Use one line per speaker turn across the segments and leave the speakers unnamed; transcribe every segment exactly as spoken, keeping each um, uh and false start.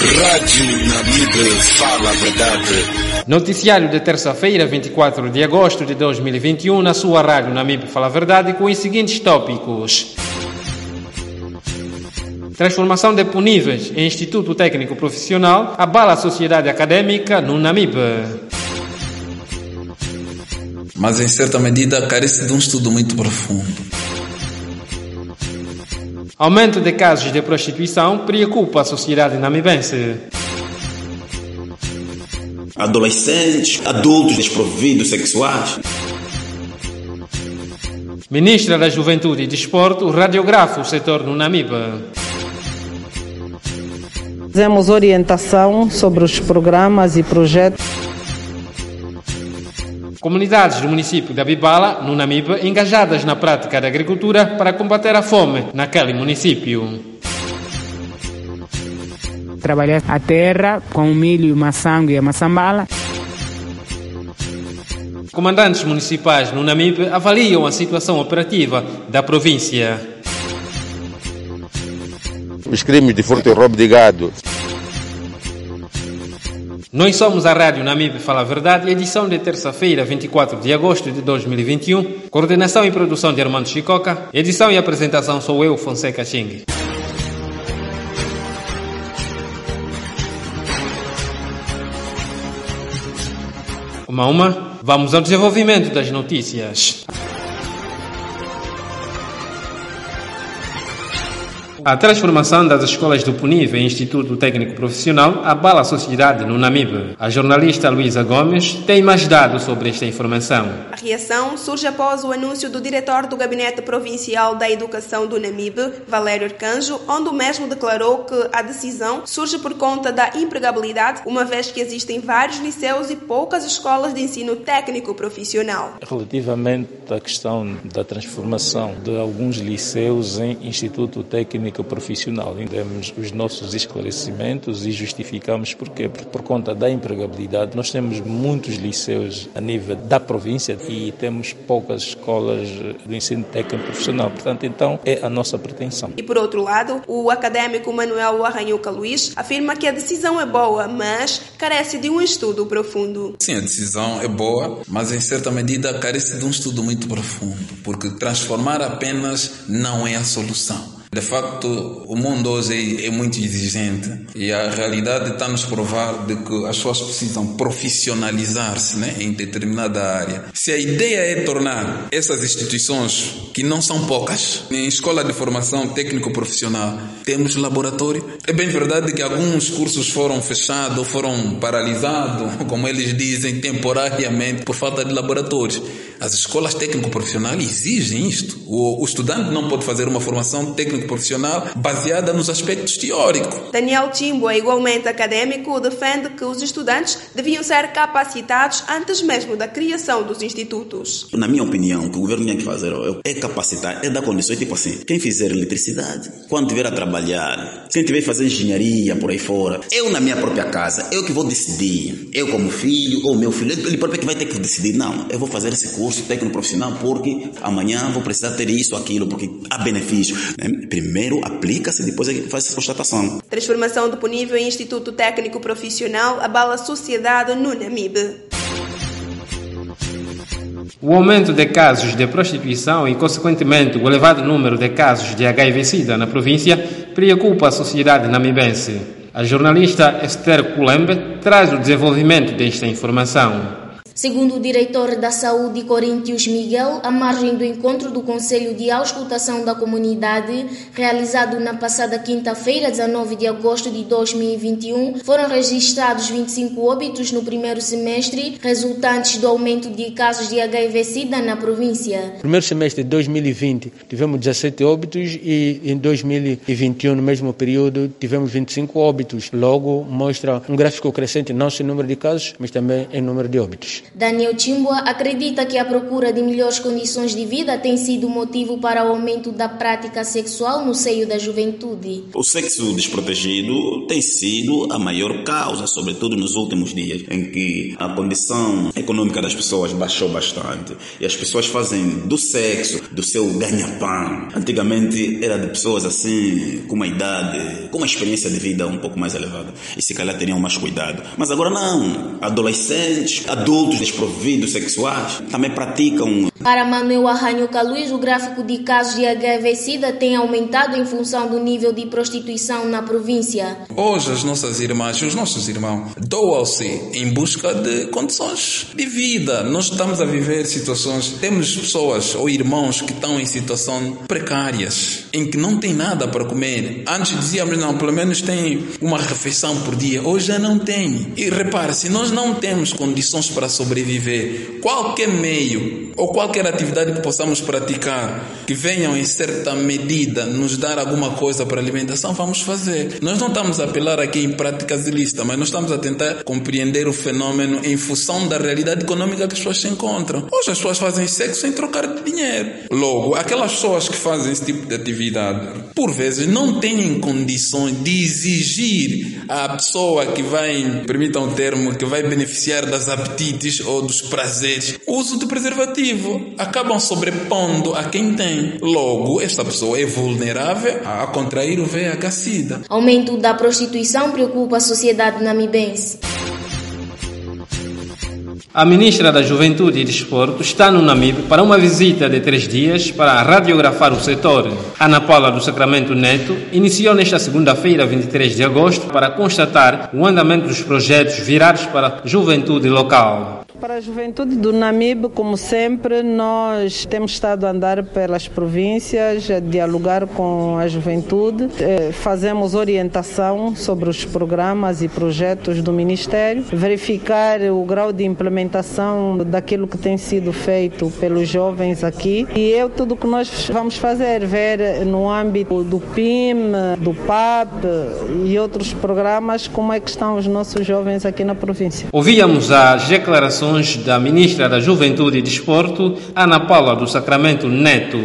Rádio Namibe fala a verdade.
Noticiário de terça-feira, vinte e quatro de agosto de dois mil e vinte e um, na sua Rádio Namibe fala a verdade, com os seguintes tópicos. Transformação de Puníveis em Instituto Técnico Profissional abala a sociedade académica no Namibe.
Mas em certa medida carece de um estudo muito profundo.
Aumento de casos de prostituição preocupa a sociedade namibense.
Adolescentes, adultos desprovidos sexuais.
Ministra da Juventude e Desporto radiografa o setor no Namibe.
Fizemos orientação sobre os programas e projetos.
Comunidades do município de Abibala, no Namibe, engajadas na prática da agricultura para combater a fome naquele município.
Trabalhar a terra com o milho, maçango e a maçambala.
Comandantes municipais no Namibe avaliam a situação operativa da província.
Os crimes de furto e roubo de gado.
Nós somos a Rádio Namibe Fala a Verdade, edição de terça-feira, vinte e quatro de agosto de dois mil e vinte e um. Coordenação e produção de Armando Chicoca. Edição e apresentação sou eu, Fonseca Ching. Uma a uma, vamos ao desenvolvimento das notícias. A transformação das escolas do Punive em Instituto Técnico Profissional abala a sociedade no Namibe. A jornalista Luísa Gomes tem mais dados sobre esta informação.
A reação surge após o anúncio do diretor do Gabinete Provincial da Educação do Namibe, Valério Arcanjo, onde o mesmo declarou que a decisão surge por conta da empregabilidade, uma vez que existem vários liceus e poucas escolas de ensino técnico profissional.
Relativamente à questão da transformação de alguns liceus em Instituto Técnico Profissional, demos os nossos esclarecimentos e justificamos porque por, por conta da empregabilidade nós temos muitos liceus a nível da província e temos poucas escolas do ensino técnico profissional, portanto então é a nossa pretensão.
E por outro lado, o académico Manuel Arranhuca Luís afirma que a decisão é boa, mas carece de um estudo profundo.
Sim, a decisão é boa, mas em certa medida carece de um estudo muito profundo, porque transformar apenas não é a solução. De facto, o mundo hoje é muito exigente e a realidade está a nos provar de que as pessoas precisam profissionalizar-se, né, em determinada área. Se a ideia é tornar essas instituições, que não são poucas, em escola de formação técnico-profissional, temos laboratório. É bem verdade que alguns cursos foram fechados, foram paralisados, como eles dizem, temporariamente, por falta de laboratórios. As escolas técnico-profissionais exigem isto. O, o estudante não pode fazer uma formação técnico-profissional baseada nos aspectos teóricos.
Daniel Timboa, igualmente académico, defende que os estudantes deviam ser capacitados antes mesmo da criação dos institutos.
Na minha opinião, o que o governo tinha que fazer é capacitar, é dar condições, tipo assim, quem fizer eletricidade, quando estiver a trabalhar, quem estiver a fazer engenharia por aí fora, eu na minha própria casa, eu que vou decidir, eu como filho ou meu filho, ele próprio que vai ter que decidir, não, eu vou fazer esse curso técnico profissional porque amanhã vou precisar ter isso, aquilo, porque há benefício. Né? Primeiro aplica-se, depois faz essa constatação.
Transformação do Punível em Instituto Técnico Profissional abala a sociedade no Namibe.
O aumento de casos de prostituição e, consequentemente, o elevado número de casos de H I V-Sida na província preocupa a sociedade namibense. A jornalista Esther Kulembe traz o desenvolvimento desta informação.
Segundo o diretor da Saúde, Coríntios Miguel, à margem do encontro do Conselho de Auscultação da Comunidade, realizado na passada quinta-feira, dezanove de agosto de dois mil e vinte e um, foram registrados vinte e cinco óbitos no primeiro semestre, resultantes do aumento de casos de H I V-Sida na província.
No primeiro semestre de dois mil e vinte, tivemos dezassete óbitos e em dois mil e vinte e um, no mesmo período, tivemos vinte e cinco óbitos. Logo, mostra um gráfico crescente não só em número de casos, mas também em número de óbitos.
Daniel Chimbua acredita que a procura de melhores condições de vida tem sido motivo para o aumento da prática sexual no seio da juventude.
O sexo desprotegido tem sido a maior causa, sobretudo nos últimos dias, em que a condição econômica das pessoas baixou bastante e as pessoas fazem do sexo, do seu ganha-pão. Antigamente era de pessoas assim, com uma idade, com uma experiência de vida um pouco mais elevada e se calhar teriam mais cuidado. Mas agora não, adolescentes, adultos desprovidos sexuais também praticam.
Para Manuel Arranhoca Luiz, o gráfico de casos de H I V-Sida tem aumentado em função do nível de prostituição na província.
Hoje as nossas irmãs e os nossos irmãos doam-se em busca de condições de vida. Nós estamos a viver situações, temos pessoas ou irmãos que estão em situações precárias, em que não tem nada para comer. Antes dizíamos, não, pelo menos tem uma refeição por dia. Hoje já não tem. E repare, se nós não temos condições para sobreviver, qualquer meio ou qualquer atividade que possamos praticar que venham em certa medida nos dar alguma coisa para alimentação, vamos fazer. Nós não estamos a apelar aqui em práticas ilícitas, mas nós estamos a tentar compreender o fenômeno em função da realidade econômica que as pessoas se encontram. Hoje as pessoas fazem sexo sem trocar de dinheiro. Logo, aquelas pessoas que fazem esse tipo de atividade, por vezes não têm condições de exigir à pessoa que vai, permitam o termo, que vai beneficiar das apetites ou dos prazeres, o uso de preservativo. Acabam sobrepondo a quem tem. Logo, esta pessoa é vulnerável a contrair o V I H-Sida.
Aumento da prostituição preocupa a sociedade namibense.
A ministra da Juventude e Desporto está no Namibe para uma visita de três dias para radiografar o setor. Ana Paula do Sacramento Neto iniciou nesta segunda-feira, vinte e três de agosto, para constatar o andamento dos projetos virados para a juventude local.
Para a juventude do Namibe, como sempre, nós temos estado a andar pelas províncias, a dialogar com a juventude, fazemos orientação sobre os programas e projetos do Ministério, verificar o grau de implementação daquilo que tem sido feito pelos jovens aqui. E é tudo que nós vamos fazer, ver no âmbito do P I M, do P A P e outros programas como é que estão os nossos jovens aqui na província.
Ouvíamos as declarações da ministra da Juventude e Desporto, Ana Paula do Sacramento Neto.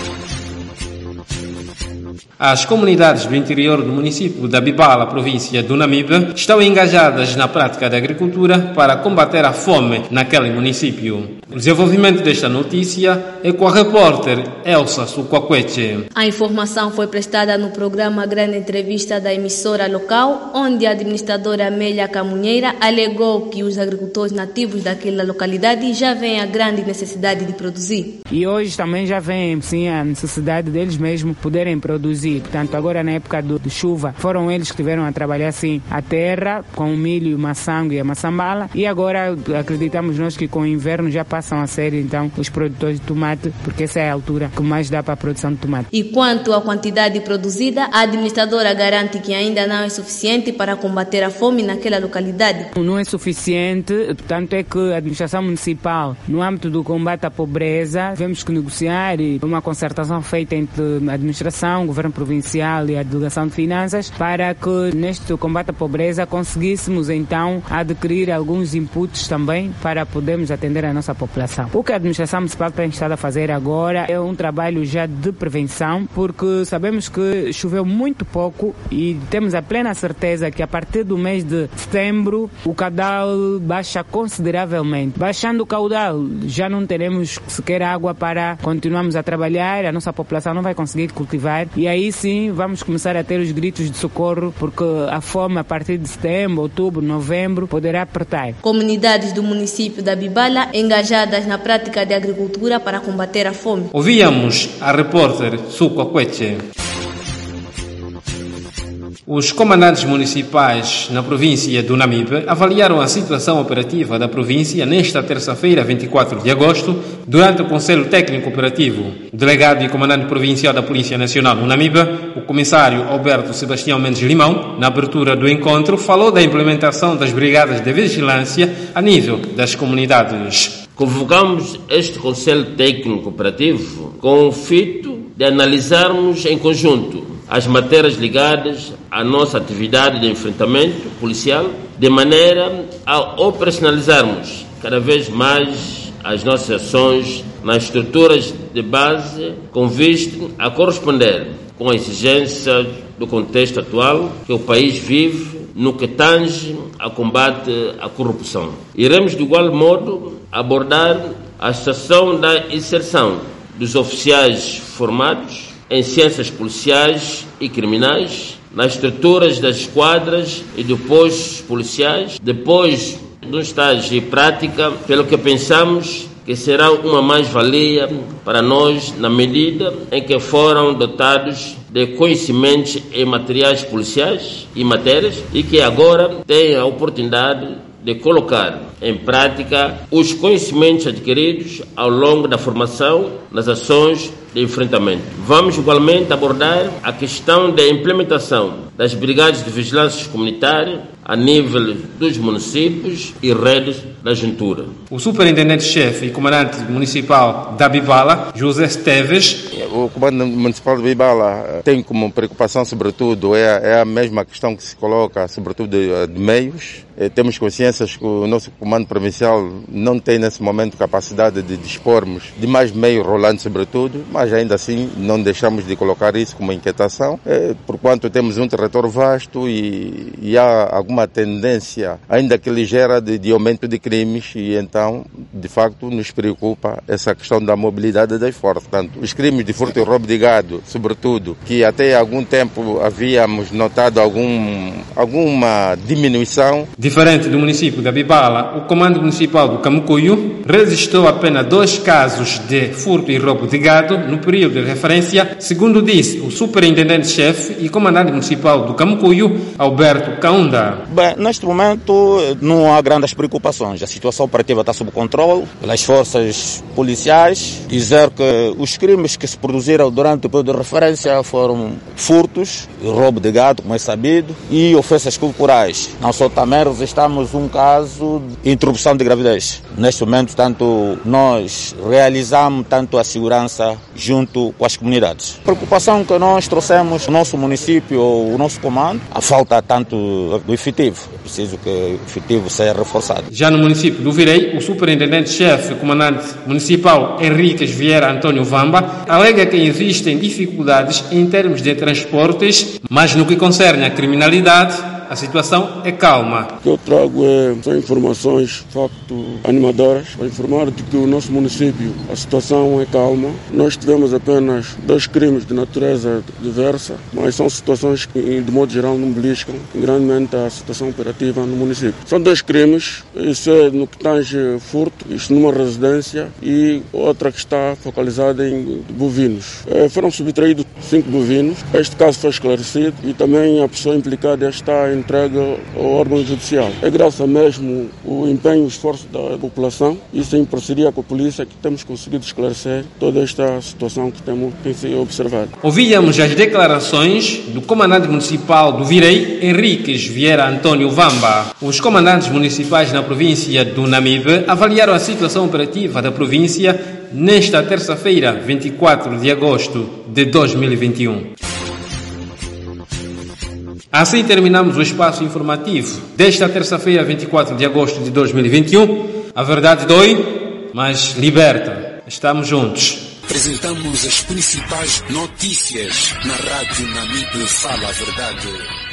As comunidades do interior do município da Bibala, província do Namibe, estão engajadas na prática da agricultura para combater a fome naquele município. O desenvolvimento desta notícia é com a repórter Elsa Suquaqueche.
A informação foi prestada no programa Grande Entrevista da emissora local, onde a administradora Amélia Camunheira alegou que os agricultores nativos daquela localidade já veem a grande necessidade de produzir.
E hoje também já vem sim a necessidade deles mesmos poderem produzir. Portanto, agora na época do, de chuva, foram eles que tiveram a trabalhar assim a terra com o milho, o maçango e a maçambala. E agora acreditamos nós que com o inverno já passam a ser então os produtores de tomate, porque essa é a altura que mais dá para a produção de tomate.
E quanto à quantidade produzida, a administradora garante que ainda não é suficiente para combater a fome naquela localidade.
Não é suficiente, tanto é que a administração municipal, no âmbito do combate à pobreza, tivemos que negociar e uma concertação feita entre a administração, o governo provincial e a delegação de finanças para que neste combate à pobreza conseguíssemos então adquirir alguns inputs também para podermos atender a nossa população. O que a administração municipal tem estado a fazer agora é um trabalho já de prevenção, porque sabemos que choveu muito pouco e temos a plena certeza que a partir do mês de setembro o caudal baixa consideravelmente. Baixando o caudal já não teremos sequer água para continuarmos a trabalhar, a nossa população não vai conseguir cultivar e aí sim vamos começar a ter os gritos de socorro, porque a fome a partir de setembro, outubro, novembro poderá apertar.
Comunidades do município da Bibala engajadas na prática de agricultura para combater a fome.
Ouvíamos a repórter Suquaqueche. Os comandantes municipais na província do Namibe avaliaram a situação operativa da província nesta terça-feira, vinte e quatro de agosto, durante o Conselho Técnico Operativo. O delegado e comandante provincial da Polícia Nacional no Namibe, o comissário Alberto Sebastião Mendes Limão, na abertura do encontro, falou da implementação das brigadas de vigilância a nível das comunidades.
Convocamos este Conselho Técnico Operativo com o fito de analisarmos em conjunto as matérias ligadas à nossa atividade de enfrentamento policial, de maneira a operacionalizarmos cada vez mais as nossas ações nas estruturas de base com vista a corresponder com as exigências do contexto atual que o país vive no que tange a combate à corrupção. Iremos, de igual modo, abordar a situação da inserção dos oficiais formados em ciências policiais e criminais nas estruturas das esquadras e de postos policiais, depois de um estágio e prática, pelo que pensamos que será uma mais-valia para nós na medida em que foram dotados de conhecimentos em materiais policiais e matérias e que agora têm a oportunidade de colocar em prática os conhecimentos adquiridos ao longo da formação nas ações de enfrentamento. Vamos igualmente abordar a questão da implementação das brigadas de vigilância comunitária a nível dos municípios e redes da juntura.
O superintendente-chefe e comandante municipal da Bibala, José Esteves.
O comando municipal de Bibala tem como preocupação, sobretudo, é a, é a mesma questão que se coloca, sobretudo, de, de meios. É, temos consciência que o nosso comando provincial não tem, nesse momento, capacidade de dispormos de mais meios rolantes, sobretudo, mas ainda assim não deixamos de colocar isso como inquietação, é, porquanto temos um território vasto e, e há alguma tendência, ainda que ligeira, de, de aumento de crimes e então, de facto, nos preocupa essa questão da mobilidade das forças. Portanto, os crimes de furto e roubo de gado, sobretudo, que até há algum tempo havíamos notado algum, alguma diminuição.
Diferente do município da Bibala, o Comando Municipal do Camucuyu registrou apenas dois casos de furto e roubo de gado no período de referência, segundo disse o superintendente-chefe e comandante municipal do Camucuyu, Alberto Kaunda.
Bem, neste momento não há grandes preocupações. A situação operativa está sob controle pelas forças policiais. Dizer que os crimes que se produziram durante o período de referência foram furtos e roubo de gado, como é sabido, e ofensas corporais. Não só também registramos um caso de interrupção de gravidez. Neste momento, tanto nós realizamos tanto a segurança junto com as comunidades. A preocupação que nós trouxemos no nosso município, o nosso comando, a falta tanto do efetivo. É preciso que o efetivo seja reforçado.
Já no município do Virei, o superintendente-chefe e comandante municipal Henriques Vieira Antônio Vamba alega que existem dificuldades em termos de transportes, mas no que concerne à criminalidade, a situação é calma.
O que eu trago é, são informações, de facto, animadoras, para informar de que o nosso município, a situação é calma. Nós tivemos apenas dois crimes de natureza diversa, mas são situações que, de modo geral, não beliscam grandemente a situação operativa no município. São dois crimes, isso é no que tange furto, isto numa residência, e outra que está focalizada em bovinos. É, foram subtraídos cinco bovinos, este caso foi esclarecido e também a pessoa implicada está em entrega ao órgão judicial. É graças mesmo o empenho e o esforço da população, isso em parceria com a polícia, que temos conseguido esclarecer toda esta situação que temos tem sido observada.
Ouvíamos as declarações do comandante municipal do Virei, Henriques Vieira Antônio Vamba. Os comandantes municipais na província do Namibe avaliaram a situação operativa da província nesta terça-feira, vinte e quatro de agosto de dois mil e vinte e um. Assim terminamos o espaço informativo desta terça-feira, vinte e quatro de agosto de dois mil e vinte e um. A verdade dói, mas liberta. Estamos juntos.
Apresentamos as principais notícias na Rádio Namibe Fala a Verdade.